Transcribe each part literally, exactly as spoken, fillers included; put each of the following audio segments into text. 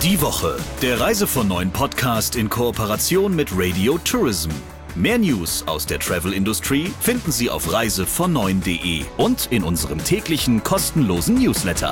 Die Woche, der Reise von neun Podcast in Kooperation mit Radio Tourism. Mehr News aus der Travel-Industrie finden Sie auf reise von neun punkt de und in unserem täglichen kostenlosen Newsletter.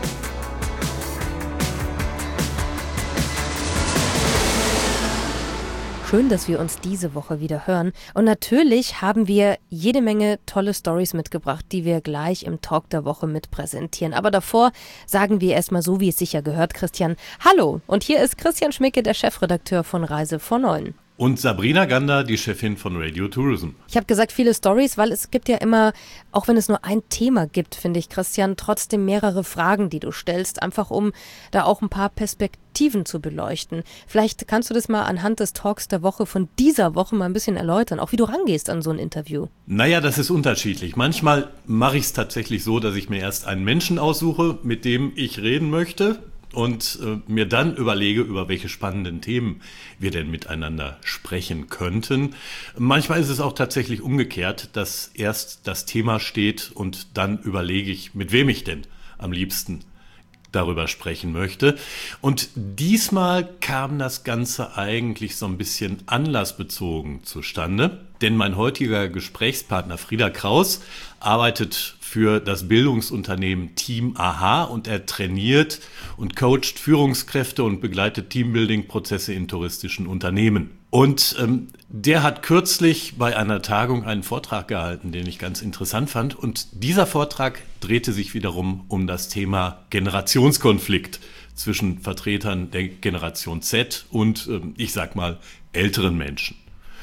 Schön, dass wir uns diese Woche wieder hören. Und natürlich haben wir jede Menge tolle Storys mitgebracht, die wir gleich im Talk der Woche mit präsentieren. Aber davor sagen wir erstmal so, wie es sicher gehört, Christian. Hallo, und hier ist Christian Schmicke, der Chefredakteur von Reise von neun. Und Sabrina Gander, die Chefin von Radio Tourism. Ich habe gesagt, viele Storys, weil es gibt ja immer, auch wenn es nur ein Thema gibt, finde ich, Christian, trotzdem mehrere Fragen, die du stellst, einfach um da auch ein paar Perspektiven zu beleuchten. Vielleicht kannst du das mal anhand des Talks der Woche von dieser Woche mal ein bisschen erläutern, auch wie du rangehst an so ein Interview. Naja, das ist unterschiedlich. Manchmal mache ich es tatsächlich so, dass ich mir erst einen Menschen aussuche, mit dem ich reden möchte. Und äh, mir dann überlege, über welche spannenden Themen wir denn miteinander sprechen könnten. Manchmal ist es auch tatsächlich umgekehrt, dass erst das Thema steht und dann überlege ich, mit wem ich denn am liebsten darüber sprechen möchte. Und diesmal kam das Ganze eigentlich so ein bisschen anlassbezogen zustande, denn mein heutiger Gesprächspartner Frieder Kraus arbeitet für das Bildungsunternehmen Team A H und er trainiert und coacht Führungskräfte und begleitet Teambuilding-Prozesse in touristischen Unternehmen. Und ähm, der hat kürzlich bei einer Tagung einen Vortrag gehalten, den ich ganz interessant fand. Und dieser Vortrag drehte sich wiederum um das Thema Generationskonflikt zwischen Vertretern der Generation Z und, ähm, ich sag mal, älteren Menschen.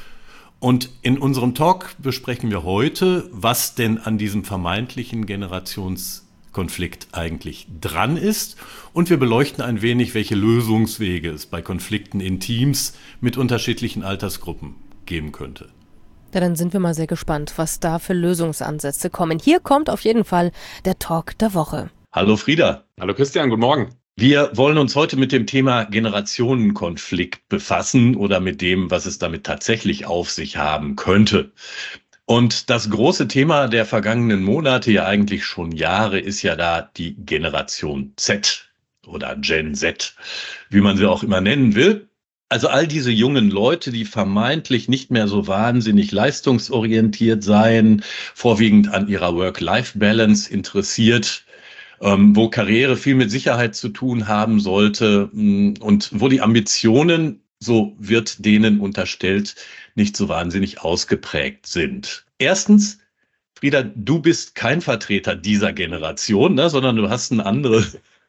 Und in unserem Talk besprechen wir heute, was denn an diesem vermeintlichen Generationskonflikt eigentlich dran ist. Und wir beleuchten ein wenig, welche Lösungswege es bei Konflikten in Teams mit unterschiedlichen Altersgruppen geben könnte. Ja, dann sind wir mal sehr gespannt, was da für Lösungsansätze kommen. Hier kommt auf jeden Fall der Talk der Woche. Hallo Frieder. Hallo Christian, guten Morgen. Wir wollen uns heute mit dem Thema Generationenkonflikt befassen oder mit dem, was es damit tatsächlich auf sich haben könnte. Und das große Thema der vergangenen Monate, ja eigentlich schon Jahre, ist ja da die Generation Z oder Gen Z, wie man sie auch immer nennen will. Also all diese jungen Leute, die vermeintlich nicht mehr so wahnsinnig leistungsorientiert seien, vorwiegend an ihrer Work-Life-Balance interessiert, Ähm, wo Karriere viel mit Sicherheit zu tun haben sollte mh, und wo die Ambitionen, so wird denen unterstellt, nicht so wahnsinnig ausgeprägt sind. Erstens, Frieda, du bist kein Vertreter dieser Generation, ne, sondern du hast ein andere,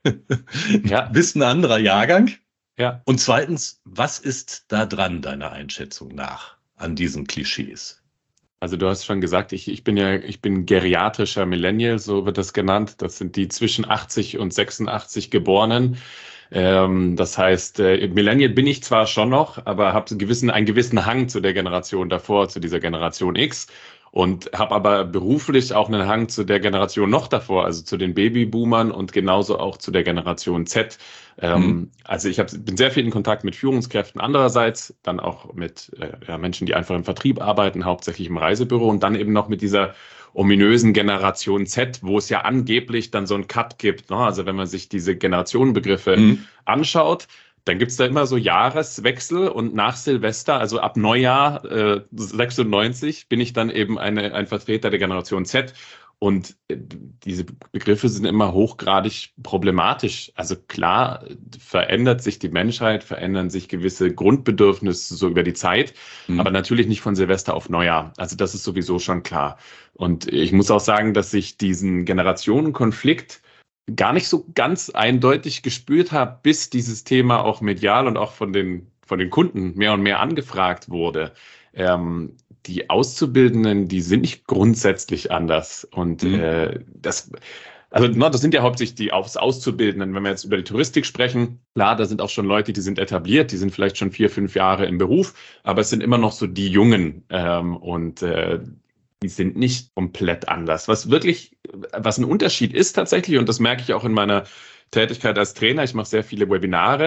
ja. bist ein anderer Jahrgang. Ja. Und zweitens, was ist da dran, deiner Einschätzung nach, an diesen Klischees? Also du hast schon gesagt, ich, ich bin ja, ich bin geriatrischer Millennial, so wird das genannt. Das sind die zwischen achtzig und sechsundachtzig Geborenen. Ähm, das heißt, äh, Millennial bin ich zwar schon noch, aber habe einen gewissen, einen gewissen Hang zu der Generation davor, zu dieser Generation X. Und habe aber beruflich auch einen Hang zu der Generation noch davor, also zu den Babyboomern und genauso auch zu der Generation Z. Ähm, mhm. Also ich hab, bin sehr viel in Kontakt mit Führungskräften andererseits, dann auch mit äh, ja, Menschen, die einfach im Vertrieb arbeiten, hauptsächlich im Reisebüro und dann eben noch mit dieser ominösen Generation Z, wo es ja angeblich dann so einen Cut gibt. Ne? Also wenn man sich diese Generationenbegriffe mhm. anschaut, dann gibt's da immer so Jahreswechsel und nach Silvester, also ab Neujahr äh, sechsundneunzig, bin ich dann eben eine, ein Vertreter der Generation Z. Und äh, diese Begriffe sind immer hochgradig problematisch. Also klar, verändert sich die Menschheit, verändern sich gewisse Grundbedürfnisse so über die Zeit, mhm. aber natürlich nicht von Silvester auf Neujahr. Also das ist sowieso schon klar. Und ich muss auch sagen, dass ich diesen Generationenkonflikt gar nicht so ganz eindeutig gespürt habe, bis dieses Thema auch medial und auch von den, von den Kunden mehr und mehr angefragt wurde. Ähm, die Auszubildenden, die sind nicht grundsätzlich anders. Und mhm. äh, das, also no, das sind ja hauptsächlich die Aus Auszubildenden. Wenn wir jetzt über die Touristik sprechen, klar, da sind auch schon Leute, die sind etabliert, die sind vielleicht schon vier, fünf Jahre im Beruf, aber es sind immer noch so die Jungen. Ähm, und äh, die sind nicht komplett anders. Was wirklich, was ein Unterschied ist tatsächlich, und das merke ich auch in meiner Tätigkeit als Trainer, ich mache sehr viele Webinare,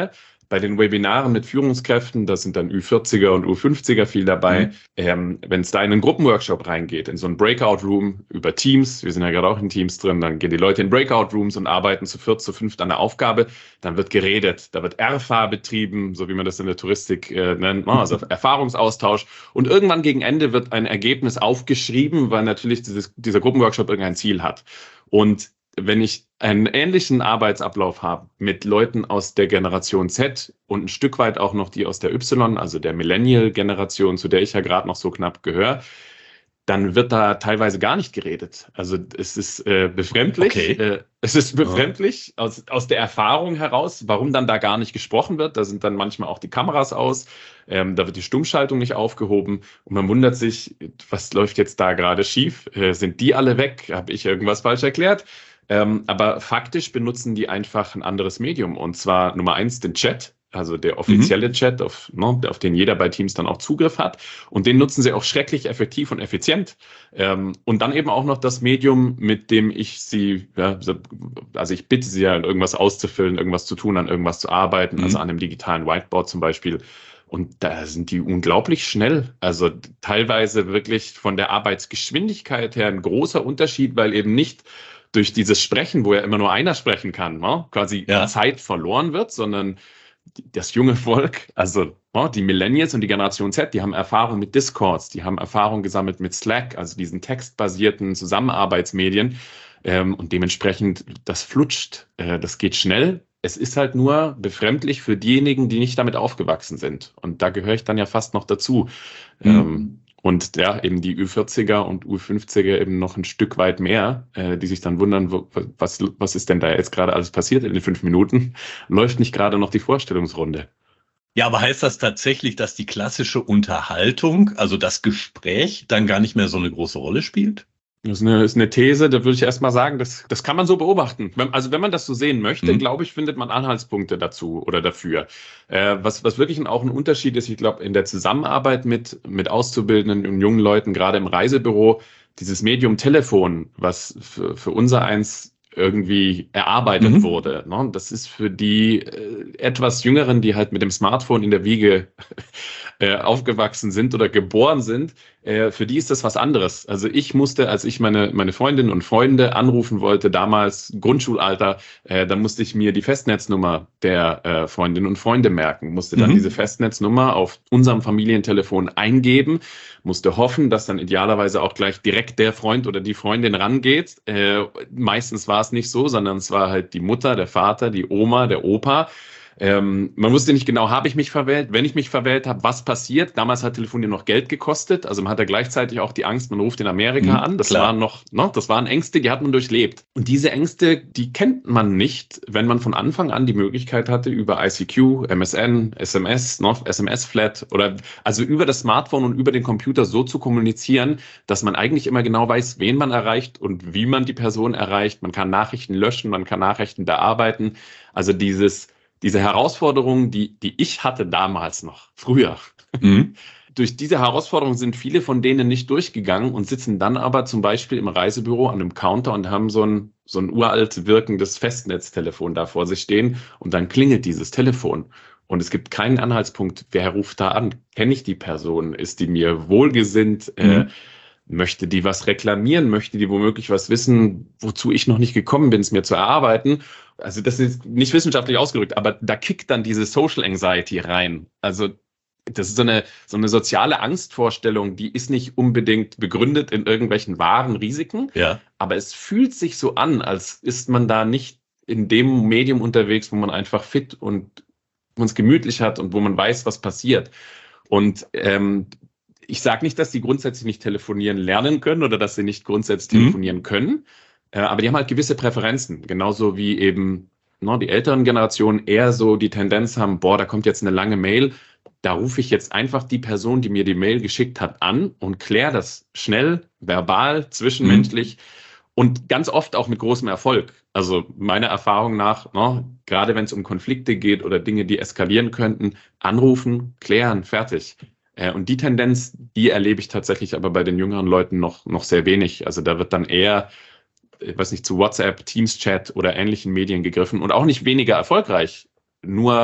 bei den Webinaren mit Führungskräften, da sind dann Ü vierziger und Ü fünfziger viel dabei, mhm. ähm, wenn es da in einen Gruppenworkshop reingeht, in so einen Breakout-Room über Teams, wir sind ja gerade auch in Teams drin, dann gehen die Leute in Breakout-Rooms und arbeiten zu viert, zu fünft an der Aufgabe, dann wird geredet, da wird R F A betrieben, so wie man das in der Touristik äh, nennt, also Erfahrungsaustausch, und irgendwann gegen Ende wird ein Ergebnis aufgeschrieben, weil natürlich dieses, dieser Gruppenworkshop irgendein Ziel hat. Und wenn ich einen ähnlichen Arbeitsablauf habe mit Leuten aus der Generation Z und ein Stück weit auch noch die aus der Y, also der Millennial-Generation, zu der ich ja gerade noch so knapp gehöre, dann wird da teilweise gar nicht geredet. Also es ist äh, befremdlich. Okay. Äh, es ist befremdlich ja. aus, aus der Erfahrung heraus, warum dann da gar nicht gesprochen wird. Da sind dann manchmal auch die Kameras aus. Ähm, da wird die Stummschaltung nicht aufgehoben. Und man wundert sich, was läuft jetzt da gerade schief? Äh, sind die alle weg? Habe ich irgendwas falsch erklärt? Ähm, aber faktisch benutzen die einfach ein anderes Medium. Und zwar Nummer eins den Chat, also der offizielle mhm. Chat, auf, ne, auf den jeder bei Teams dann auch Zugriff hat. Und den nutzen sie auch schrecklich effektiv und effizient. Ähm, und dann eben auch noch das Medium, mit dem ich sie, ja, also ich bitte sie ja, irgendwas auszufüllen, irgendwas zu tun, an irgendwas zu arbeiten, mhm. also an einem digitalen Whiteboard zum Beispiel. Und da sind die unglaublich schnell. Also teilweise wirklich von der Arbeitsgeschwindigkeit her ein großer Unterschied, weil eben nicht durch dieses Sprechen, wo ja immer nur einer sprechen kann, ne, quasi ja. Zeit verloren wird, sondern das junge Volk, also ne, die Millennials und die Generation Z, die haben Erfahrung mit Discords, die haben Erfahrung gesammelt mit Slack, also diesen textbasierten Zusammenarbeitsmedien, ähm, und dementsprechend, das flutscht, äh, das geht schnell. Es ist halt nur befremdlich für diejenigen, die nicht damit aufgewachsen sind. Und da gehöre ich dann ja fast noch dazu. Mhm. Ähm, Und ja, eben die Ü vierziger und Ü fünfziger eben noch ein Stück weit mehr, äh, die sich dann wundern, wo, was, was ist denn da jetzt gerade alles passiert in den fünf Minuten? Läuft nicht gerade noch die Vorstellungsrunde? Ja, aber heißt das tatsächlich, dass die klassische Unterhaltung, also das Gespräch, dann gar nicht mehr so eine große Rolle spielt? Das ist eine, ist eine These, da würde ich erst mal sagen, das, das kann man so beobachten. Wenn, also wenn man das so sehen möchte, mhm. glaube ich, findet man Anhaltspunkte dazu oder dafür. Äh, was, was wirklich auch ein Unterschied ist, ich glaube, in der Zusammenarbeit mit, mit Auszubildenden und jungen Leuten, gerade im Reisebüro, dieses Medium Telefon, was für, für unser eins irgendwie erarbeitet mhm. wurde. Ne? Das ist für die äh, etwas Jüngeren, die halt mit dem Smartphone in der Wiege äh, aufgewachsen sind oder geboren sind, äh, für die ist das was anderes. Also ich musste, als ich meine meine Freundinnen und Freunde anrufen wollte, damals Grundschulalter, äh, da musste ich mir die Festnetznummer der äh, Freundinnen und Freunde merken, musste dann mhm. diese Festnetznummer auf unserem Familientelefon eingeben, musste hoffen, dass dann idealerweise auch gleich direkt der Freund oder die Freundin rangeht. Äh, meistens war es nicht so, sondern es war halt die Mutter, der Vater, die Oma, der Opa. Ähm, man wusste nicht genau, habe ich mich verwählt? Wenn ich mich verwählt habe, was passiert? Damals hat Telefonieren noch Geld gekostet. Also man hatte gleichzeitig auch die Angst, man ruft in Amerika mhm, an. Das klar. waren noch, ne, das waren Ängste, die hat man durchlebt. Und diese Ängste, die kennt man nicht, wenn man von Anfang an die Möglichkeit hatte, über I C Q, M S N, S M S, ne, S M S-Flat oder also über das Smartphone und über den Computer so zu kommunizieren, dass man eigentlich immer genau weiß, wen man erreicht und wie man die Person erreicht. Man kann Nachrichten löschen, man kann Nachrichten bearbeiten. Also dieses Diese Herausforderungen, die, die ich hatte damals noch, früher, mhm. durch diese Herausforderungen sind viele von denen nicht durchgegangen und sitzen dann aber zum Beispiel im Reisebüro an einem Counter und haben so ein, so ein uralt wirkendes Festnetztelefon da vor sich stehen und dann klingelt dieses Telefon. Und es gibt keinen Anhaltspunkt, wer ruft da an? Kenne ich die Person? Ist die mir wohlgesinnt? Mhm. Äh, möchte die was reklamieren? Möchte die womöglich was wissen, wozu ich noch nicht gekommen bin, es mir zu erarbeiten? Also das ist nicht wissenschaftlich ausgedrückt, aber da kickt dann diese Social Anxiety rein. Also das ist so eine, so eine soziale Angstvorstellung, die ist nicht unbedingt begründet in irgendwelchen wahren Risiken, ja. aber es fühlt sich so an, als ist man da nicht in dem Medium unterwegs, wo man einfach fit und wo man es gemütlich hat und wo man weiß, was passiert. Und ähm, ich sage nicht, dass die grundsätzlich nicht telefonieren lernen können oder dass sie nicht grundsätzlich mhm. telefonieren können, äh, aber die haben halt gewisse Präferenzen, genauso wie eben ne, die älteren Generationen eher so die Tendenz haben, boah, da kommt jetzt eine lange Mail, da rufe ich jetzt einfach die Person, die mir die Mail geschickt hat, an und kläre das schnell, verbal, zwischenmenschlich mhm. und ganz oft auch mit großem Erfolg. Also meiner Erfahrung nach, ne, gerade wenn es um Konflikte geht oder Dinge, die eskalieren könnten, anrufen, klären, fertig. Und die Tendenz, die erlebe ich tatsächlich aber bei den jüngeren Leuten noch, noch sehr wenig. Also da wird dann eher, ich weiß nicht, zu WhatsApp, Teams-Chat oder ähnlichen Medien gegriffen und auch nicht weniger erfolgreich. Nur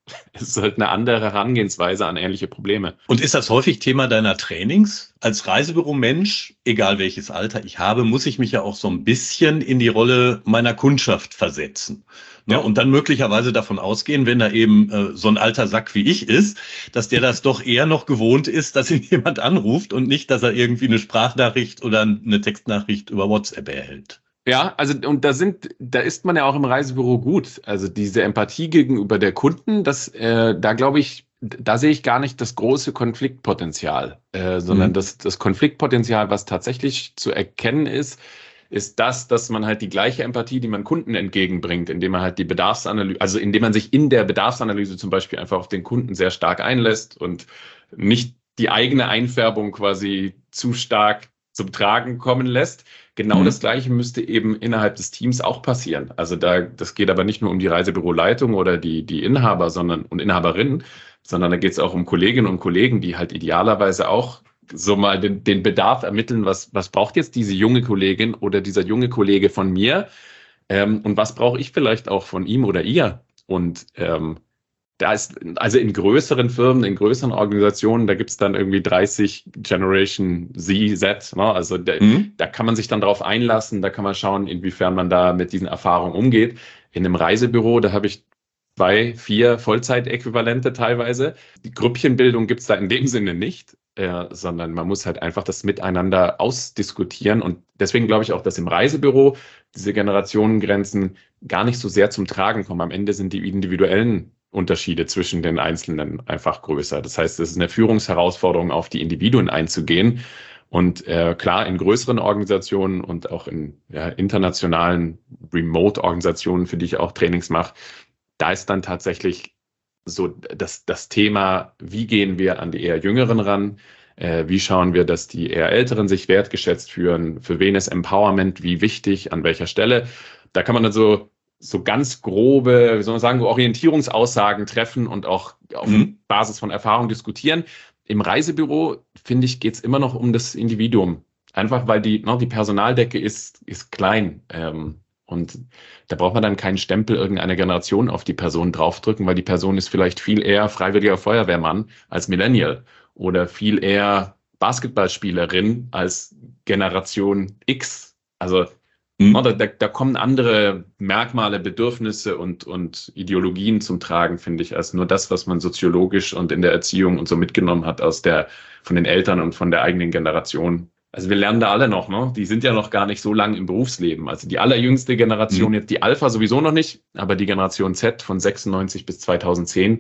Es ist halt eine andere Herangehensweise an ähnliche Probleme. Und ist das häufig Thema deiner Trainings? Als Reisebüro-Mensch, egal welches Alter ich habe, muss ich mich ja auch so ein bisschen in die Rolle meiner Kundschaft versetzen. Ne? Ja. Und dann möglicherweise davon ausgehen, wenn da eben äh, so ein alter Sack wie ich ist, dass der das doch eher noch gewohnt ist, dass ihn jemand anruft und nicht, dass er irgendwie eine Sprachnachricht oder eine Textnachricht über WhatsApp erhält. Ja, also und da sind, da ist man ja auch im Reisebüro gut. Also diese Empathie gegenüber der Kunden, das, äh, da glaube ich, da sehe ich gar nicht das große Konfliktpotenzial, äh, sondern Mhm. das, das Konfliktpotenzial, was tatsächlich zu erkennen ist, ist das, dass man halt die gleiche Empathie, die man Kunden entgegenbringt, indem man halt die Bedarfsanalyse, also indem man sich in der Bedarfsanalyse zum Beispiel einfach auf den Kunden sehr stark einlässt und nicht die eigene Einfärbung quasi zu stark zum Tragen kommen lässt. Genau Mhm. das Gleiche müsste eben innerhalb des Teams auch passieren. Also da, das geht aber nicht nur um die Reisebüroleitung oder die, die Inhaber, sondern und Inhaberinnen, sondern da geht es auch um Kolleginnen und Kollegen, die halt idealerweise auch so mal den, den Bedarf ermitteln, was, was braucht jetzt diese junge Kollegin oder dieser junge Kollege von mir, ähm, und was brauche ich vielleicht auch von ihm oder ihr. Und ähm, da ist, also in größeren Firmen, in größeren Organisationen, da gibt es dann irgendwie dreißig Generation Z, Z, ne? Also da, Mhm. da kann man sich dann drauf einlassen, da kann man schauen, inwiefern man da mit diesen Erfahrungen umgeht. In einem Reisebüro, da habe ich zwei, vier Vollzeitäquivalente teilweise. Die Grüppchenbildung gibt es da in dem Sinne nicht, äh, sondern man muss halt einfach das miteinander ausdiskutieren. Und deswegen glaube ich auch, dass im Reisebüro diese Generationengrenzen gar nicht so sehr zum Tragen kommen. Am Ende sind die individuellen Unterschiede zwischen den Einzelnen einfach größer. Das heißt, es ist eine Führungsherausforderung, auf die Individuen einzugehen. Und äh, klar, in größeren Organisationen und auch in ja, internationalen Remote-Organisationen, für die ich auch Trainings mache, da ist dann tatsächlich so das, das Thema, wie gehen wir an die eher Jüngeren ran? Äh, wie schauen wir, dass die eher Älteren sich wertgeschätzt fühlen? Für wen ist Empowerment wie wichtig? An welcher Stelle? Da kann man dann so so ganz grobe, wie soll man sagen, Orientierungsaussagen treffen und auch auf Mhm. Basis von Erfahrung diskutieren. Im Reisebüro, finde ich, geht es immer noch um das Individuum. Einfach weil die, ne, die Personaldecke ist, ist klein. Ähm, und da braucht man dann keinen Stempel irgendeiner Generation auf die Person draufdrücken, weil die Person ist vielleicht viel eher freiwilliger Feuerwehrmann als Millennial oder viel eher Basketballspielerin als Generation X. Also Mhm. da, da, da kommen andere Merkmale, Bedürfnisse und, und Ideologien zum Tragen, finde ich, als nur das, was man soziologisch und in der Erziehung und so mitgenommen hat aus der, von den Eltern und von der eigenen Generation. Also wir lernen da alle noch, ne? Die sind ja noch gar nicht so lange im Berufsleben. Also die allerjüngste Generation, Mhm. jetzt die Alpha sowieso noch nicht, aber die Generation Z von sechsundneunzig bis zweitausendzehn,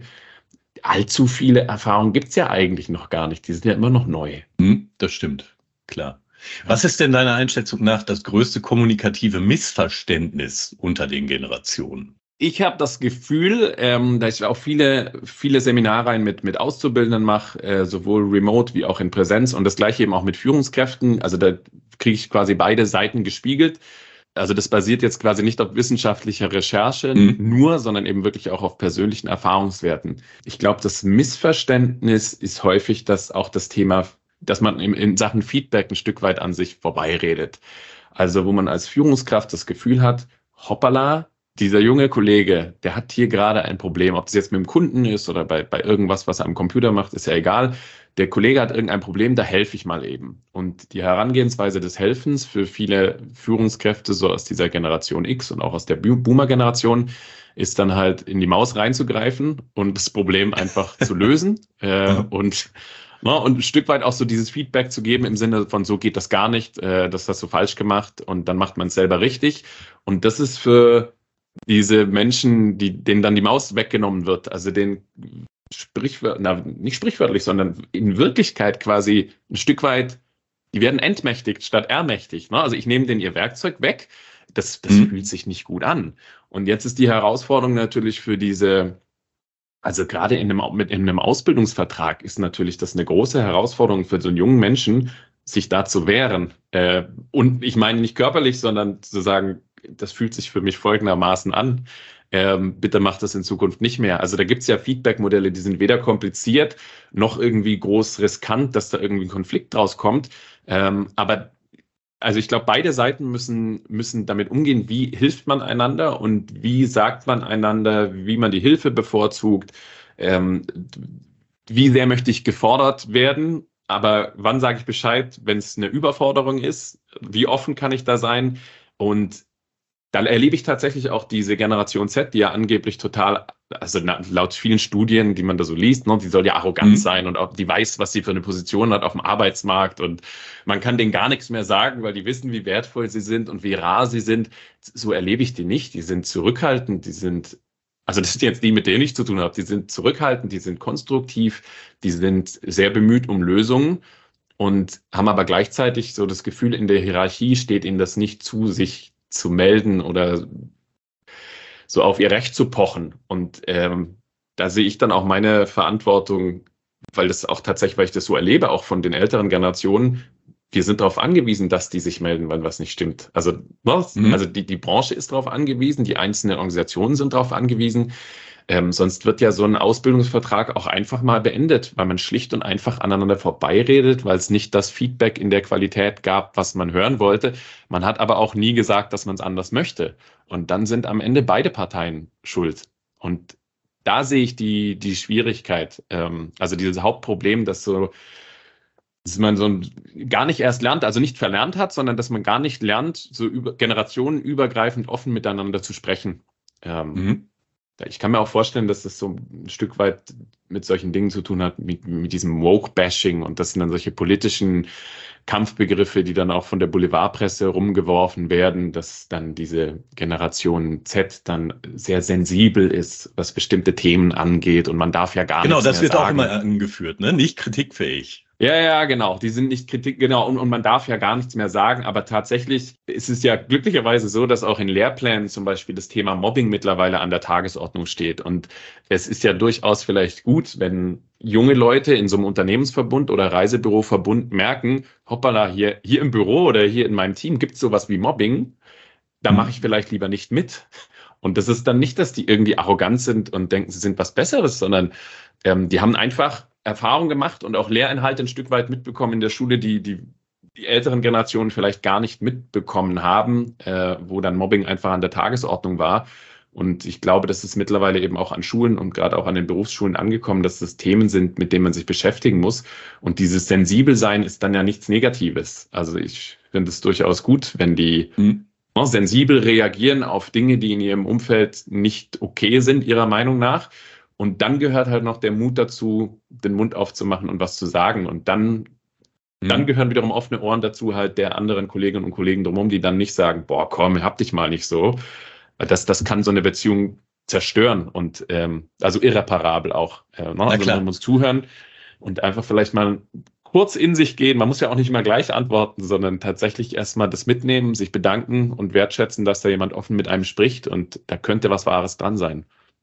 allzu viele Erfahrungen gibt's ja eigentlich noch gar nicht. Die sind ja immer noch neu. Mhm. Das stimmt, klar. Was ist denn deiner Einschätzung nach das größte kommunikative Missverständnis unter den Generationen? Ich habe das Gefühl, ähm, dass ich auch viele, viele Seminare mit, mit Auszubildenden mache, äh, sowohl remote wie auch in Präsenz und das gleiche eben auch mit Führungskräften. Also da kriege ich quasi beide Seiten gespiegelt. Also das basiert jetzt quasi nicht auf wissenschaftlicher Recherche Mhm. nur, sondern eben wirklich auch auf persönlichen Erfahrungswerten. Ich glaube, das Missverständnis ist häufig, dass auch das Thema, dass man in, in Sachen Feedback ein Stück weit an sich vorbeiredet. Also wo man als Führungskraft das Gefühl hat, hoppala, dieser junge Kollege, der hat hier gerade ein Problem, ob das jetzt mit dem Kunden ist oder bei, bei irgendwas, was er am Computer macht, ist ja egal. Der Kollege hat irgendein Problem, da helfe ich mal eben. Und die Herangehensweise des Helfens für viele Führungskräfte, so aus dieser Generation X und auch aus der Boomer-Generation, ist dann halt in die Maus reinzugreifen und das Problem einfach zu lösen. Äh, und Ne, und ein Stück weit auch so dieses Feedback zu geben im Sinne von, so geht das gar nicht, äh, das hast du falsch gemacht und dann macht man es selber richtig. Und das ist für diese Menschen, die, denen dann die Maus weggenommen wird, also den sprichwörtlich, na, nicht sprichwörtlich, sondern in Wirklichkeit quasi ein Stück weit, die werden entmächtigt statt ermächtigt. Ne? Also ich nehme denen ihr Werkzeug weg, das, das Mhm. fühlt sich nicht gut an. Und jetzt ist die Herausforderung natürlich für diese, also gerade in einem, mit in einem Ausbildungsvertrag ist natürlich das eine große Herausforderung für so einen jungen Menschen, sich da zu wehren. Äh, und ich meine nicht körperlich, sondern zu sagen, das fühlt sich für mich folgendermaßen an. Ähm, bitte macht das in Zukunft nicht mehr. Also da gibt es ja Feedback-Modelle, die sind weder kompliziert noch irgendwie groß riskant, dass da irgendwie ein Konflikt draus kommt. Ähm, aber also ich glaube, beide Seiten müssen, müssen damit umgehen, wie hilft man einander und wie sagt man einander, wie man die Hilfe bevorzugt, ähm, wie sehr möchte ich gefordert werden, aber wann sage ich Bescheid, wenn es eine Überforderung ist, wie offen kann ich da sein? Und da erlebe ich tatsächlich auch diese Generation Z, die ja angeblich total, also laut vielen Studien, die man da so liest, ne, die soll ja arrogant mhm. sein und auch die weiß, was sie für eine Position hat auf dem Arbeitsmarkt und man kann denen gar nichts mehr sagen, weil die wissen, wie wertvoll sie sind und wie rar sie sind. So erlebe ich die nicht. Die sind zurückhaltend, die sind, also das sind jetzt die, mit denen ich zu tun habe, die sind zurückhaltend, die sind konstruktiv, die sind sehr bemüht um Lösungen und haben aber gleichzeitig so das Gefühl, in der Hierarchie steht ihnen das nicht zu, sich zu melden oder so auf ihr Recht zu pochen. Und ähm, da sehe ich dann auch meine Verantwortung, weil das auch tatsächlich, weil ich das so erlebe, auch von den älteren Generationen, wir sind darauf angewiesen, dass die sich melden, wenn was nicht stimmt. Also, was? Mhm. also die, die Branche ist darauf angewiesen, die einzelnen Organisationen sind darauf angewiesen. Ähm, sonst wird ja so ein Ausbildungsvertrag auch einfach mal beendet, weil man schlicht und einfach aneinander vorbeiredet, weil es nicht das Feedback in der Qualität gab, was man hören wollte. Man hat aber auch nie gesagt, dass man es anders möchte. Und dann sind am Ende beide Parteien schuld. Und da sehe ich die, die Schwierigkeit, ähm, also dieses Hauptproblem, dass so, dass man so ein, gar nicht erst lernt, also nicht verlernt hat, sondern dass man gar nicht lernt, so über, generationenübergreifend offen miteinander zu sprechen. Ähm, mhm. Ich kann mir auch vorstellen, dass das so ein Stück weit mit solchen Dingen zu tun hat, mit, mit diesem Woke-Bashing. Und das sind dann solche politischen Kampfbegriffe, die dann auch von der Boulevardpresse rumgeworfen werden, dass dann diese Generation Z dann sehr sensibel ist, was bestimmte Themen angeht. Und man darf ja gar genau, nichts mehr sagen. Genau, das wird auch immer angeführt, ne? Nicht kritikfähig. Ja, ja, genau. Die sind nicht kritik, genau. Und, und man darf ja gar nichts mehr sagen. Aber tatsächlich ist es ja glücklicherweise so, dass auch in Lehrplänen zum Beispiel das Thema Mobbing mittlerweile an der Tagesordnung steht. Und es ist ja durchaus vielleicht gut, wenn junge Leute in so einem Unternehmensverbund oder Reisebüroverbund merken, hoppala, hier, hier im Büro oder hier in meinem Team gibt es sowas wie Mobbing. Da mache ich vielleicht lieber nicht mit. Und das ist dann nicht, dass die irgendwie arrogant sind und denken, sie sind was Besseres, sondern ähm, die haben einfach Erfahrung gemacht und auch Lehrinhalte ein Stück weit mitbekommen in der Schule, die die, die älteren Generationen vielleicht gar nicht mitbekommen haben, äh, wo dann Mobbing einfach an der Tagesordnung war. Und ich glaube, das ist mittlerweile eben auch an Schulen und gerade auch an den Berufsschulen angekommen, dass das Themen sind, mit denen man sich beschäftigen muss. Und dieses Sensibelsein ist dann ja nichts Negatives. Also ich finde es durchaus gut, wenn die mhm. sensibel reagieren auf Dinge, die in ihrem Umfeld nicht okay sind, ihrer Meinung nach. Und dann gehört halt noch der Mut dazu, den Mund aufzumachen und was zu sagen. Und dann, mhm. dann gehören wiederum offene Ohren dazu, halt der anderen Kolleginnen und Kollegen drumherum, die dann nicht sagen, boah, komm, hab dich mal nicht so. Das, das kann so eine Beziehung zerstören und ähm, also irreparabel auch. Äh, ne? Also man muss zuhören und einfach vielleicht mal kurz in sich gehen. Man muss ja auch nicht immer gleich antworten, sondern tatsächlich erstmal das mitnehmen, sich bedanken und wertschätzen, dass da jemand offen mit einem spricht und da könnte was Wahres dran sein.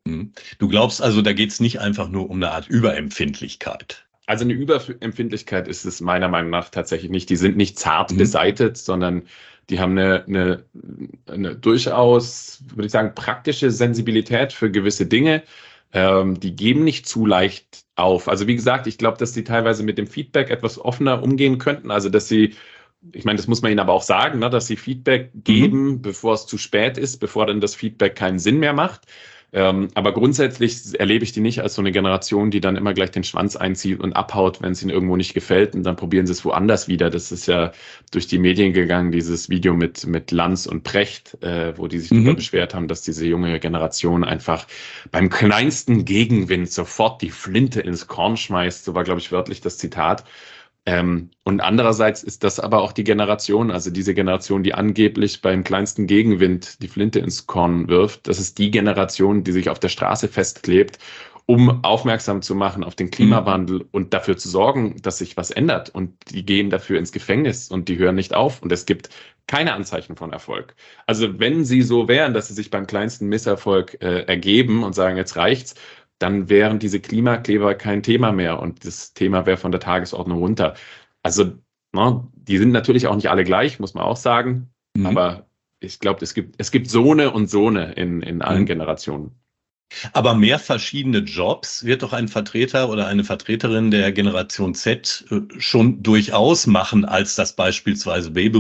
Du glaubst also, da geht es nicht einfach nur um eine Art Überempfindlichkeit? Also eine Überempfindlichkeit ist es meiner Meinung nach tatsächlich nicht. Die sind nicht zart mhm. beseitet, sondern die haben eine, eine, eine durchaus, würde ich sagen, praktische Sensibilität für gewisse Dinge. Ähm, die geben nicht zu leicht auf. Also wie gesagt, ich glaube, dass die teilweise mit dem Feedback etwas offener umgehen könnten. Also dass sie, ich meine, das muss man ihnen aber auch sagen, ne, dass sie Feedback geben, mhm. bevor es zu spät ist, bevor dann das Feedback keinen Sinn mehr macht. Ähm, aber grundsätzlich erlebe ich die nicht als so eine Generation, die dann immer gleich den Schwanz einzieht und abhaut, wenn es ihnen irgendwo nicht gefällt und dann probieren sie es woanders wieder. Das ist ja durch die Medien gegangen, dieses Video mit, mit Lanz und Precht, äh, wo die sich mhm. darüber beschwert haben, dass diese junge Generation einfach beim kleinsten Gegenwind sofort die Flinte ins Korn schmeißt. So war, glaube ich, wörtlich das Zitat. Ähm, und andererseits ist das aber auch die Generation, also diese Generation, die angeblich beim kleinsten Gegenwind die Flinte ins Korn wirft. Das ist die Generation, die sich auf der Straße festklebt, um aufmerksam zu machen auf den Klimawandel mhm. und dafür zu sorgen, dass sich was ändert. Und die gehen dafür ins Gefängnis und die hören nicht auf. Und es gibt keine Anzeichen von Erfolg. Also wenn sie so wären, dass sie sich beim kleinsten Misserfolg äh, ergeben und sagen, jetzt reicht's, dann wären diese Klimakleber kein Thema mehr und das Thema wäre von der Tagesordnung runter. Also, ne, die sind natürlich auch nicht alle gleich, muss man auch sagen. Mhm. Aber ich glaube, es gibt, es gibt so eine und so eine in, in allen mhm. Generationen. Aber mehr verschiedene Jobs wird doch ein Vertreter oder eine Vertreterin der Generation Z schon durchaus machen, als das beispielsweise Baby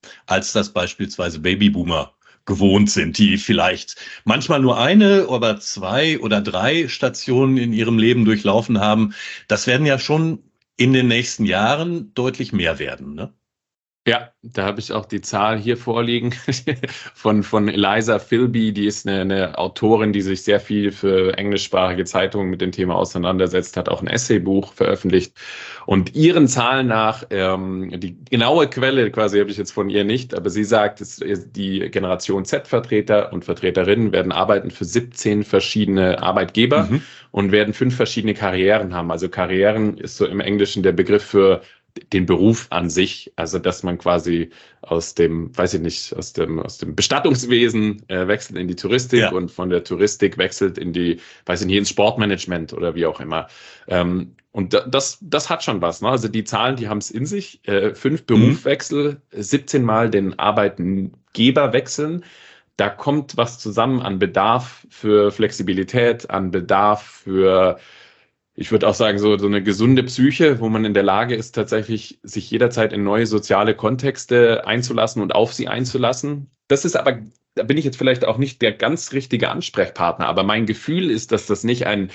als das beispielsweise Babyboomer gewohnt sind, die vielleicht manchmal nur eine oder zwei oder drei Stationen in ihrem Leben durchlaufen haben. Das werden ja schon in den nächsten Jahren deutlich mehr werden, ne? Ja, da habe ich auch die Zahl hier vorliegen von, von Eliza Philby, die ist eine, eine Autorin, die sich sehr viel für englischsprachige Zeitungen mit dem Thema auseinandersetzt, hat auch ein Essaybuch veröffentlicht. Und ihren Zahlen nach, ähm, die genaue Quelle quasi habe ich jetzt von ihr nicht, aber sie sagt, es, die Generation Z-Vertreter und Vertreterinnen werden arbeiten für siebzehn verschiedene Arbeitgeber mhm. und werden fünf verschiedene Karrieren haben. Also Karrieren ist so im Englischen der Begriff für den Beruf an sich, also dass man quasi aus dem, weiß ich nicht, aus dem aus dem Bestattungswesen äh, wechselt in die Touristik ja. und von der Touristik wechselt in die, weiß ich nicht, ins Sportmanagement oder wie auch immer. Ähm, und das das hat schon was, ne? Also die Zahlen, die haben es in sich. Äh, fünf Berufswechsel, mhm. siebzehn Mal den Arbeitgeber wechseln. Da kommt was zusammen an Bedarf für Flexibilität, an Bedarf für, ich würde auch sagen, so, so eine gesunde Psyche, wo man in der Lage ist, tatsächlich sich jederzeit in neue soziale Kontexte einzulassen und auf sie einzulassen. Das ist aber, da bin ich jetzt vielleicht auch nicht der ganz richtige Ansprechpartner, aber mein Gefühl ist, dass das nicht ein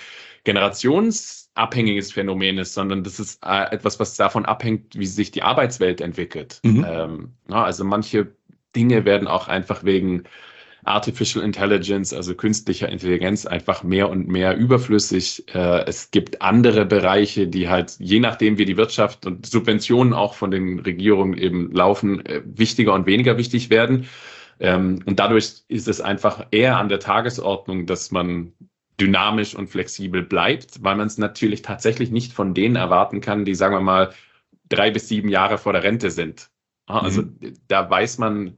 generationsabhängiges Phänomen ist, sondern das ist äh, etwas, was davon abhängt, wie sich die Arbeitswelt entwickelt. Mhm. Ähm, ja, also manche Dinge werden auch einfach wegen Artificial Intelligence, also künstlicher Intelligenz, einfach mehr und mehr überflüssig. Äh, es gibt andere Bereiche, die halt, je nachdem wie die Wirtschaft und Subventionen auch von den Regierungen eben laufen, äh, wichtiger und weniger wichtig werden. Ähm, und dadurch ist es einfach eher an der Tagesordnung, dass man dynamisch und flexibel bleibt, weil man es natürlich tatsächlich nicht von denen erwarten kann, die, sagen wir mal, drei bis sieben Jahre vor der Rente sind. Also mhm. da weiß man,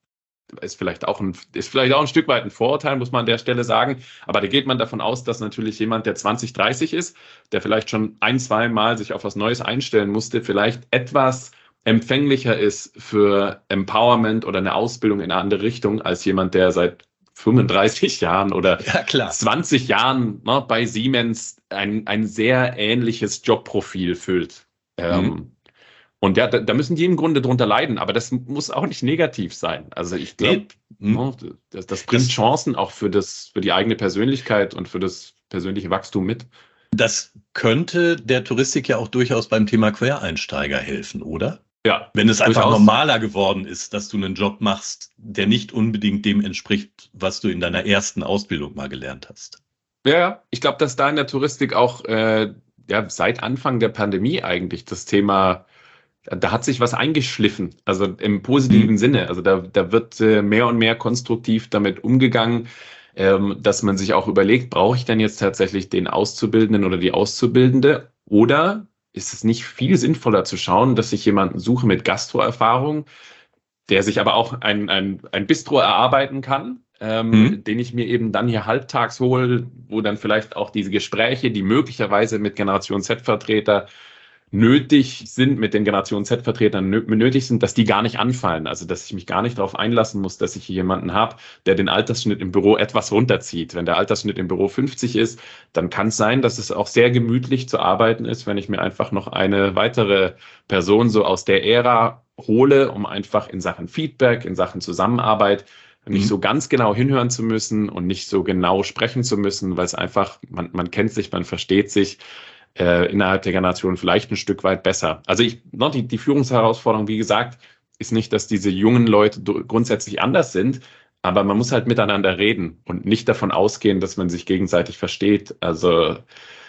ist vielleicht auch ein, ist vielleicht auch ein Stück weit ein Vorurteil, muss man an der Stelle sagen. Aber da geht man davon aus, dass natürlich jemand, der zwanzig, dreißig ist, der vielleicht schon ein, zwei Mal sich auf was Neues einstellen musste, vielleicht etwas empfänglicher ist für Empowerment oder eine Ausbildung in eine andere Richtung als jemand, der seit fünfunddreißig Jahren oder ja, klar. zwanzig Jahren ne, bei Siemens ein, ein sehr ähnliches Jobprofil füllt. Mhm. Ähm, Und ja, da, da müssen die im Grunde drunter leiden, aber das muss auch nicht negativ sein. Also ich glaube, nee. das, das bringt Chancen auch für das, für die eigene Persönlichkeit und für das persönliche Wachstum mit. Das könnte der Touristik ja auch durchaus beim Thema Quereinsteiger helfen, oder? Ja. Wenn es einfach durchaus normaler geworden ist, dass du einen Job machst, der nicht unbedingt dem entspricht, was du in deiner ersten Ausbildung mal gelernt hast. Ja, ich glaube, dass da in der Touristik auch äh, ja, seit Anfang der Pandemie eigentlich das Thema, da hat sich was eingeschliffen, also im positiven mhm. Sinne. Also da, da wird äh, mehr und mehr konstruktiv damit umgegangen, ähm, dass man sich auch überlegt, brauche ich denn jetzt tatsächlich den Auszubildenden oder die Auszubildende? Oder ist es nicht viel sinnvoller zu schauen, dass ich jemanden suche mit Gastro-Erfahrung, der sich aber auch ein, ein, ein Bistro erarbeiten kann, ähm, mhm. den ich mir eben dann hier halbtags hole, wo dann vielleicht auch diese Gespräche, die möglicherweise mit Generation Z-Vertreter nötig sind, mit den Generation Z-Vertretern nötig sind, dass die gar nicht anfallen. Also, dass ich mich gar nicht darauf einlassen muss, dass ich hier jemanden habe, der den Altersschnitt im Büro etwas runterzieht. Wenn der Altersschnitt im Büro fünfzig ist, dann kann es sein, dass es auch sehr gemütlich zu arbeiten ist, wenn ich mir einfach noch eine weitere Person so aus der Ära hole, um einfach in Sachen Feedback, in Sachen Zusammenarbeit nicht mhm. so ganz genau hinhören zu müssen und nicht so genau sprechen zu müssen, weil es einfach, man, man kennt sich, man versteht sich, Äh, innerhalb der Generation vielleicht ein Stück weit besser. Also ich, ne, die, die Führungsherausforderung, wie gesagt, ist nicht, dass diese jungen Leute grundsätzlich anders sind, aber man muss halt miteinander reden und nicht davon ausgehen, dass man sich gegenseitig versteht. Also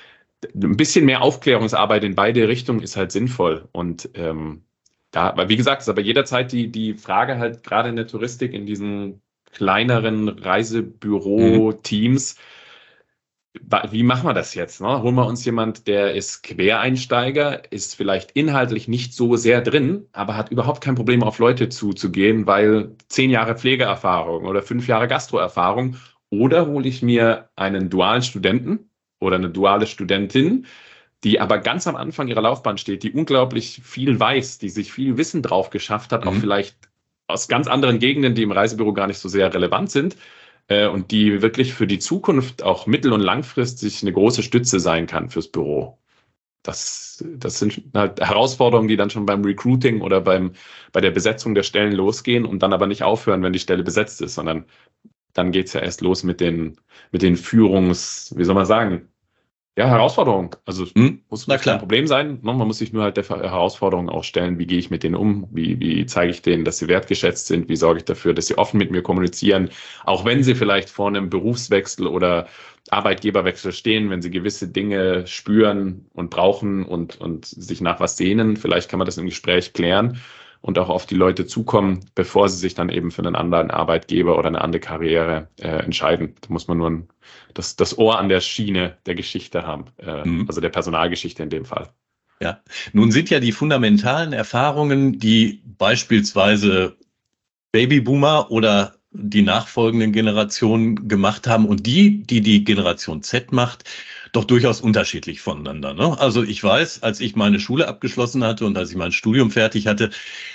ein bisschen mehr Aufklärungsarbeit in beide Richtungen ist halt sinnvoll. Und ähm, da, aber wie gesagt, ist aber jederzeit die, die Frage halt gerade in der Touristik, in diesen kleineren Reisebüro-Teams, mhm. wie machen wir das jetzt? Ne? Holen wir uns jemand, der ist Quereinsteiger, ist vielleicht inhaltlich nicht so sehr drin, aber hat überhaupt kein Problem, auf Leute zuzugehen, weil zehn Jahre Pflegeerfahrung oder fünf Jahre Gastroerfahrung. Oder hole ich mir einen dualen Studenten oder eine duale Studentin, die aber ganz am Anfang ihrer Laufbahn steht, die unglaublich viel weiß, die sich viel Wissen drauf geschafft hat, mhm. auch vielleicht aus ganz anderen Gegenden, die im Reisebüro gar nicht so sehr relevant sind, und die wirklich für die Zukunft auch mittel- und langfristig eine große Stütze sein kann fürs Büro. das, das sind halt Herausforderungen, die dann schon beim Recruiting oder beim, bei der Besetzung der Stellen losgehen und dann aber nicht aufhören, wenn die Stelle besetzt ist, sondern dann geht's ja erst los mit den, mit den Führungs, wie soll man sagen, ja, Herausforderung. Also hm, muss, muss kein Problem sein. Man muss sich nur halt der Herausforderung auch stellen. Wie gehe ich mit denen um? Wie, wie zeige ich denen, dass sie wertgeschätzt sind? Wie sorge ich dafür, dass sie offen mit mir kommunizieren? Auch wenn sie vielleicht vor einem Berufswechsel oder Arbeitgeberwechsel stehen, wenn sie gewisse Dinge spüren und brauchen und, und sich nach was sehnen. Vielleicht kann man das im Gespräch klären und auch auf die Leute zukommen, bevor sie sich dann eben für einen anderen Arbeitgeber oder eine andere Karriere äh, entscheiden. Da muss man nur ein, das, das Ohr an der Schiene der Geschichte haben, äh, mhm. also der Personalgeschichte in dem Fall. Ja, nun sind ja die fundamentalen Erfahrungen, die beispielsweise Babyboomer oder die nachfolgenden Generationen gemacht haben und die, die die Generation Z macht, doch durchaus unterschiedlich voneinander. Ne? Also ich weiß, als ich meine Schule abgeschlossen hatte und als ich mein Studium fertig hatte,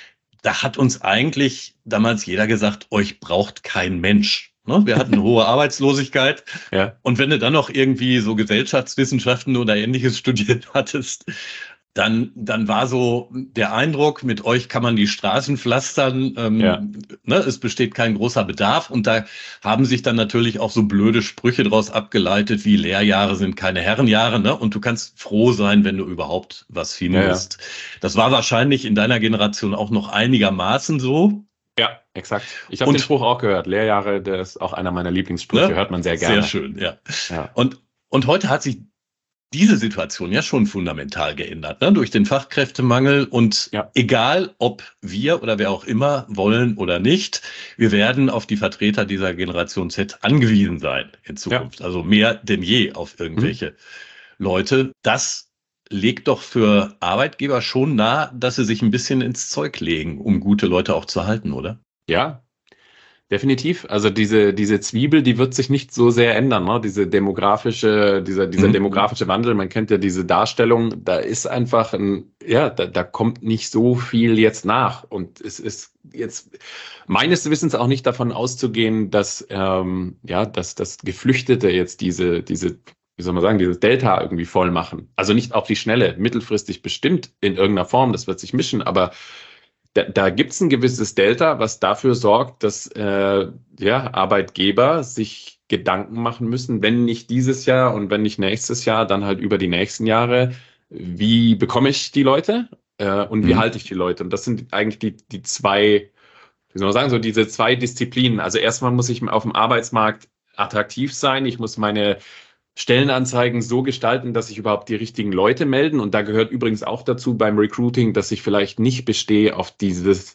da hat uns eigentlich damals jeder gesagt, euch braucht kein Mensch. Ne? Wir hatten eine hohe Arbeitslosigkeit. Ja. Und wenn du dann noch irgendwie so Gesellschaftswissenschaften oder Ähnliches studiert hattest, Dann, dann war so der Eindruck, mit euch kann man die Straßen pflastern, ähm, ja. ne, es besteht kein großer Bedarf und da haben sich dann natürlich auch so blöde Sprüche daraus abgeleitet, wie Lehrjahre sind keine Herrenjahre, ne, und du kannst froh sein, wenn du überhaupt was findest. Ja, ja. Das war wahrscheinlich in deiner Generation auch noch einigermaßen so. Ja, exakt. Ich habe den Spruch auch gehört. Lehrjahre, der ist auch einer meiner Lieblingssprüche, ne? Hört man sehr gerne. Sehr schön, ja. ja. Und, und heute hat sich diese Situation ja schon fundamental geändert, ne? Durch den Fachkräftemangel und ja. egal, ob wir oder wer auch immer wollen oder nicht, wir werden auf die Vertreter dieser Generation Z angewiesen sein in Zukunft. Ja. Also mehr denn je auf irgendwelche mhm. Leute. Das legt doch für Arbeitgeber schon nahe, dass sie sich ein bisschen ins Zeug legen, um gute Leute auch zu halten, oder? Ja. Definitiv. Also diese, diese Zwiebel, die wird sich nicht so sehr ändern, ne? Diese demografische, dieser, dieser mhm. demografische Wandel, man kennt ja diese Darstellung, da ist einfach ein, ja, da, da kommt nicht so viel jetzt nach. Und es ist jetzt meines Wissens auch nicht davon auszugehen, dass, ähm, ja, dass, dass Geflüchtete jetzt diese, diese, wie soll man sagen, dieses Delta irgendwie voll machen. Also nicht auf die Schnelle, mittelfristig bestimmt in irgendeiner Form, das wird sich mischen, aber Da, da gibt es ein gewisses Delta, was dafür sorgt, dass äh, ja, Arbeitgeber sich Gedanken machen müssen, wenn nicht dieses Jahr und wenn nicht nächstes Jahr, dann halt über die nächsten Jahre, wie bekomme ich die Leute äh, und wie mhm. halte ich die Leute? Und das sind eigentlich die, die zwei, wie soll man sagen, so diese zwei Disziplinen. Also erstmal muss ich auf dem Arbeitsmarkt attraktiv sein, ich muss meine Stellenanzeigen so gestalten, dass sich überhaupt die richtigen Leute melden. Und da gehört übrigens auch dazu beim Recruiting, dass ich vielleicht nicht bestehe auf dieses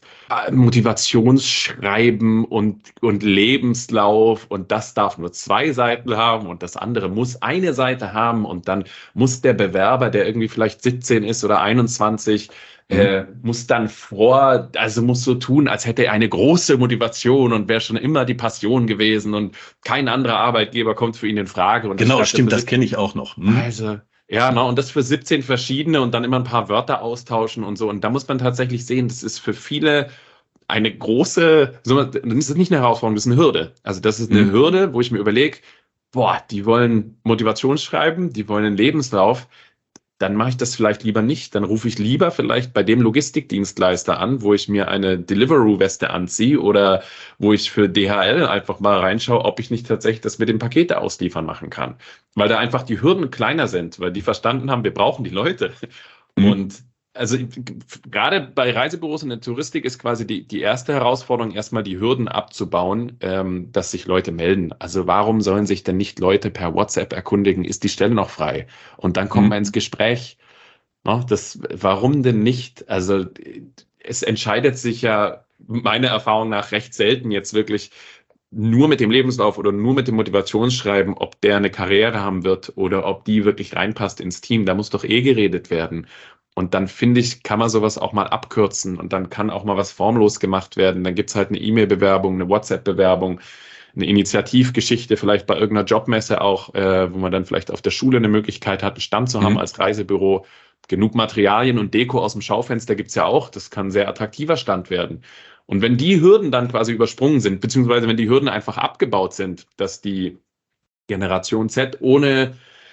Motivationsschreiben und, und Lebenslauf und das darf nur zwei Seiten haben und das andere muss eine Seite haben und dann muss der Bewerber, der irgendwie vielleicht siebzehn ist oder einundzwanzig, Mhm. Äh, muss dann vor, also muss so tun, als hätte er eine große Motivation und wäre schon immer die Passion gewesen und kein anderer Arbeitgeber kommt für ihn in Frage. Und genau, das stimmt, das kenne ich auch noch. Hm. Also, ja, no, und das für siebzehn verschiedene und dann immer ein paar Wörter austauschen und so. Und da muss man tatsächlich sehen, das ist für viele eine große, das ist nicht eine Herausforderung, das ist eine Hürde. Also das ist eine mhm. Hürde, wo ich mir überlege, boah, die wollen Motivationsschreiben, die wollen einen Lebenslauf. Dann mache ich das vielleicht lieber nicht. Dann rufe ich lieber vielleicht bei dem Logistikdienstleister an, wo ich mir eine Deliveroo-Weste anziehe oder wo ich für D H L einfach mal reinschaue, ob ich nicht tatsächlich das mit dem Pakete ausliefern machen kann. Weil da einfach die Hürden kleiner sind, weil die verstanden haben, wir brauchen die Leute. Mhm. Und also gerade bei Reisebüros in der Touristik ist quasi die, die erste Herausforderung, erstmal die Hürden abzubauen, ähm, dass sich Leute melden. Also warum sollen sich denn nicht Leute per WhatsApp erkundigen, ist die Stelle noch frei? Und dann kommen mhm. wir ins Gespräch. No, das, warum denn nicht? Also es entscheidet sich ja meiner Erfahrung nach recht selten jetzt wirklich nur mit dem Lebenslauf oder nur mit dem Motivationsschreiben, ob der eine Karriere haben wird oder ob die wirklich reinpasst ins Team. Da muss doch eh geredet werden. Und dann finde ich, kann man sowas auch mal abkürzen und dann kann auch mal was formlos gemacht werden. Dann gibt es halt eine E-Mail-Bewerbung, eine WhatsApp-Bewerbung, eine Initiativgeschichte, vielleicht bei irgendeiner Jobmesse auch, äh, wo man dann vielleicht auf der Schule eine Möglichkeit hat, einen Stand zu haben mhm. als Reisebüro. Genug Materialien und Deko aus dem Schaufenster gibt es ja auch. Das kann ein sehr attraktiver Stand werden. Und wenn die Hürden dann quasi übersprungen sind, beziehungsweise wenn die Hürden einfach abgebaut sind, dass die Generation Z ohne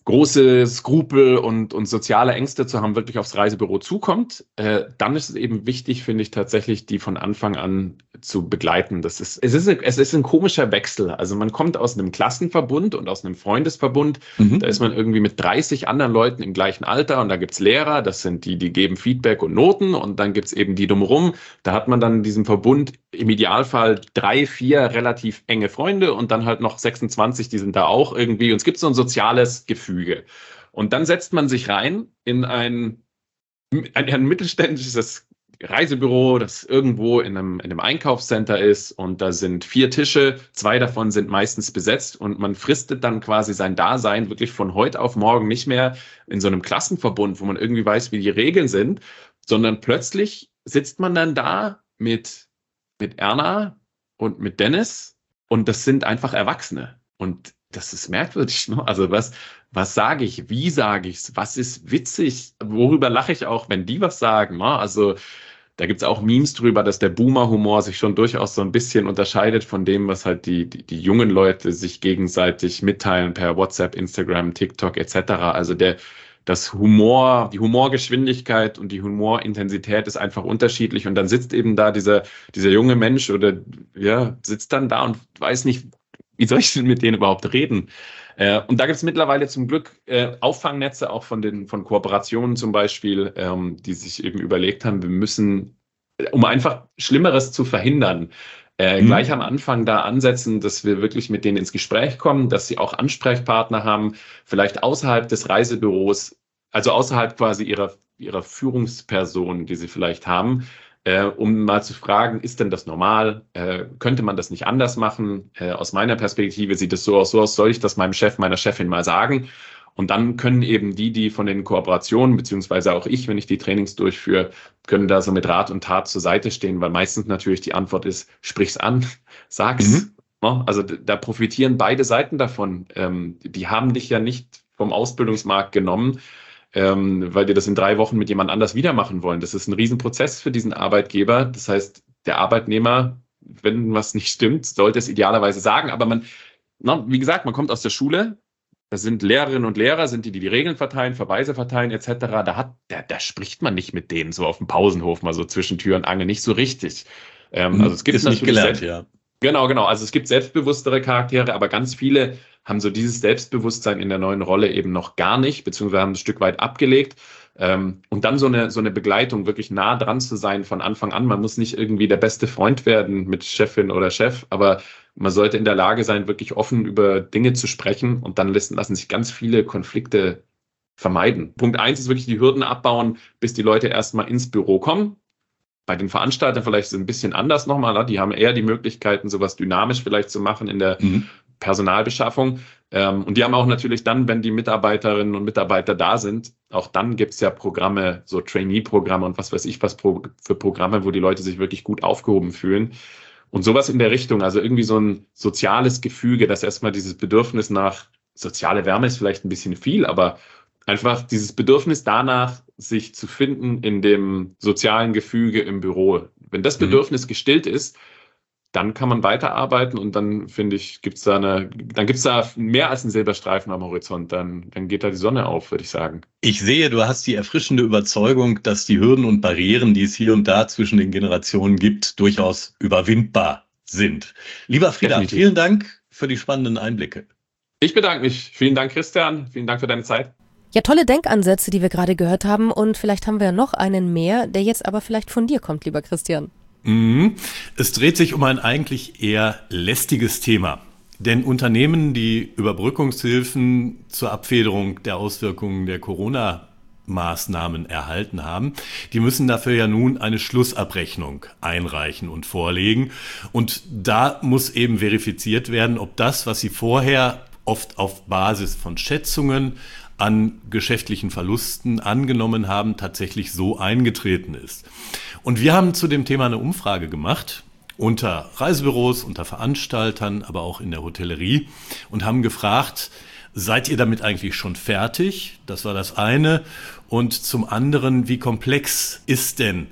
große Skrupel und, und soziale Ängste zu haben, wirklich aufs Reisebüro zukommt, äh, dann ist es eben wichtig, finde ich, tatsächlich die von Anfang an zu begleiten. Das ist, es ist, ein, es ist ein komischer Wechsel. Also man kommt aus einem Klassenverbund und aus einem Freundesverbund. Mhm. Da ist man irgendwie mit dreißig anderen Leuten im gleichen Alter und da gibt's Lehrer, das sind die, die geben Feedback und Noten und dann gibt's eben die drumherum. Da hat man dann in diesem Verbund im Idealfall drei, vier relativ enge Freunde und dann halt noch sechsundzwanzig, die sind da auch irgendwie. Und es gibt so ein soziales Gefühl. Und dann setzt man sich rein in ein, ein, ein mittelständisches Reisebüro, das irgendwo in einem, in einem Einkaufscenter ist und da sind vier Tische, zwei davon sind meistens besetzt und man fristet dann quasi sein Dasein wirklich von heute auf morgen nicht mehr in so einem Klassenverbund, wo man irgendwie weiß, wie die Regeln sind, sondern plötzlich sitzt man dann da mit, mit Erna und mit Dennis und das sind einfach Erwachsene und das ist merkwürdig, ne? Also was, was sage ich? Wie sage ich's? Was ist witzig? Worüber lache ich auch, wenn die was sagen? Ne? Also da gibt's auch Memes drüber, dass der Boomer-Humor sich schon durchaus so ein bisschen unterscheidet von dem, was halt die, die, die jungen Leute sich gegenseitig mitteilen per WhatsApp, Instagram, TikTok et cetera. Also der das Humor, die Humorgeschwindigkeit und die Humorintensität ist einfach unterschiedlich und dann sitzt eben da dieser, dieser junge Mensch oder ja, sitzt dann da und weiß nicht, wie soll ich denn mit denen überhaupt reden? Äh, und da gibt es mittlerweile zum Glück äh, Auffangnetze, auch von den von Kooperationen zum Beispiel, ähm, die sich eben überlegt haben, wir müssen, um einfach Schlimmeres zu verhindern, äh, mhm. gleich am Anfang da ansetzen, dass wir wirklich mit denen ins Gespräch kommen, dass sie auch Ansprechpartner haben, vielleicht außerhalb des Reisebüros, also außerhalb quasi ihrer, ihrer Führungsperson, die sie vielleicht haben, Äh, um mal zu fragen, ist denn das normal? Äh, könnte man das nicht anders machen? Äh, aus meiner Perspektive sieht es so aus, so aus, soll ich das meinem Chef, meiner Chefin mal sagen? Und dann können eben die, die von den Kooperationen, beziehungsweise auch ich, wenn ich die Trainings durchführe, können da so mit Rat und Tat zur Seite stehen, weil meistens natürlich die Antwort ist, sprich's an, sag's. Mhm. Also da profitieren beide Seiten davon. Ähm, die haben dich ja nicht vom Ausbildungsmarkt genommen, Ähm, weil die das in drei Wochen mit jemand anders wieder machen wollen. Das ist ein Riesenprozess für diesen Arbeitgeber. Das heißt, der Arbeitnehmer, wenn was nicht stimmt, sollte es idealerweise sagen. Aber man, na, wie gesagt, man kommt aus der Schule, da sind Lehrerinnen und Lehrer, sind die, die die Regeln verteilen, Verweise verteilen et cetera. Da hat, da, da spricht man nicht mit denen so auf dem Pausenhof mal so zwischen Tür und Angel, nicht so richtig. Ähm, also es gibt ist nicht gelernt, ja. Genau, genau. Also es gibt selbstbewusstere Charaktere, aber ganz viele haben so dieses Selbstbewusstsein in der neuen Rolle eben noch gar nicht, beziehungsweise haben ein Stück weit abgelegt. Ähm, und dann so eine, so eine Begleitung, wirklich nah dran zu sein von Anfang an. Man muss nicht irgendwie der beste Freund werden mit Chefin oder Chef, aber man sollte in der Lage sein, wirklich offen über Dinge zu sprechen und dann lassen, lassen sich ganz viele Konflikte vermeiden. Punkt eins ist wirklich die Hürden abbauen, bis die Leute erstmal ins Büro kommen. Bei den Veranstaltern vielleicht ist es ein bisschen anders nochmal. Die haben eher die Möglichkeiten, sowas dynamisch vielleicht zu machen in der mhm. Personalbeschaffung. Und die haben auch natürlich dann, wenn die Mitarbeiterinnen und Mitarbeiter da sind, auch dann gibt es ja Programme, so Trainee-Programme und was weiß ich was für Programme, wo die Leute sich wirklich gut aufgehoben fühlen. Und sowas in der Richtung, also irgendwie so ein soziales Gefüge, dass erstmal dieses Bedürfnis nach, soziale Wärme ist vielleicht ein bisschen viel, aber einfach dieses Bedürfnis danach, sich zu finden in dem sozialen Gefüge im Büro. Wenn das Bedürfnis mhm. gestillt ist, dann kann man weiterarbeiten und dann, finde ich, gibt's da eine, dann gibt's da mehr als einen Silberstreifen am Horizont. Dann, dann geht da die Sonne auf, würde ich sagen. Ich sehe, du hast die erfrischende Überzeugung, dass die Hürden und Barrieren, die es hier und da zwischen den Generationen gibt, durchaus überwindbar sind. Lieber Frieda, Definitiv. Vielen Dank für die spannenden Einblicke. Ich bedanke mich. Vielen Dank, Christian. Vielen Dank für deine Zeit. Ja, tolle Denkansätze, die wir gerade gehört haben. Und vielleicht haben wir ja noch einen mehr, der jetzt aber vielleicht von dir kommt, lieber Christian. Mhm. Es dreht sich um ein eigentlich eher lästiges Thema. Denn Unternehmen, die Überbrückungshilfen zur Abfederung der Auswirkungen der Corona-Maßnahmen erhalten haben, die müssen dafür ja nun eine Schlussabrechnung einreichen und vorlegen. Und da muss eben verifiziert werden, ob das, was sie vorher oft auf Basis von Schätzungen an geschäftlichen Verlusten angenommen haben, tatsächlich so eingetreten ist. Und wir haben zu dem Thema eine Umfrage gemacht, unter Reisebüros, unter Veranstaltern, aber auch in der Hotellerie und haben gefragt, seid ihr damit eigentlich schon fertig? Das war das eine. Und zum anderen, wie komplex ist denn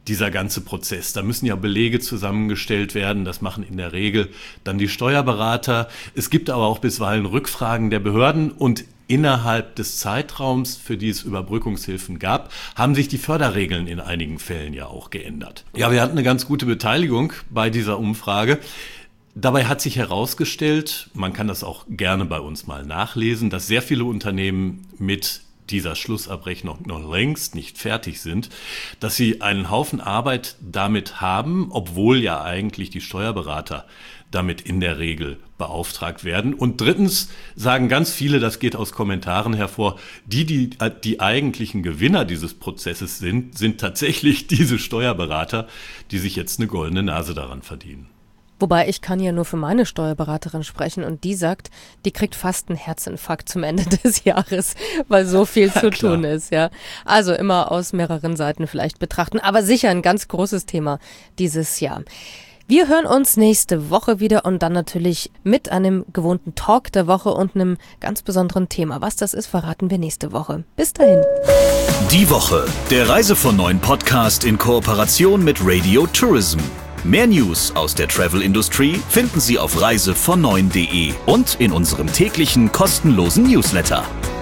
dieser ganze Prozess. Da müssen ja Belege zusammengestellt werden. Das machen in der Regel dann die Steuerberater. Es gibt aber auch bisweilen Rückfragen der Behörden und innerhalb des Zeitraums, für die es Überbrückungshilfen gab, haben sich die Förderregeln in einigen Fällen ja auch geändert. Ja, wir hatten eine ganz gute Beteiligung bei dieser Umfrage. Dabei hat sich herausgestellt, man kann das auch gerne bei uns mal nachlesen, dass sehr viele Unternehmen mit dieser Schlussabrechnung noch längst nicht fertig sind, dass sie einen Haufen Arbeit damit haben, obwohl ja eigentlich die Steuerberater damit in der Regel beauftragt werden. Und drittens sagen ganz viele, das geht aus Kommentaren hervor, die, die die eigentlichen Gewinner dieses Prozesses sind, sind tatsächlich diese Steuerberater, die sich jetzt eine goldene Nase daran verdienen. Wobei ich kann ja nur für meine Steuerberaterin sprechen und die sagt, die kriegt fast einen Herzinfarkt zum Ende des Jahres, weil so viel ja, zu klar. tun ist, ja. Also immer aus mehreren Seiten vielleicht betrachten, aber sicher ein ganz großes Thema dieses Jahr. Wir hören uns nächste Woche wieder und dann natürlich mit einem gewohnten Talk der Woche und einem ganz besonderen Thema. Was das ist, verraten wir nächste Woche. Bis dahin. Die Woche, der Reise von neun Podcast in Kooperation mit Radio Tourism. Mehr News aus der Travel Industry finden Sie auf reise von neun punkt de und in unserem täglichen kostenlosen Newsletter.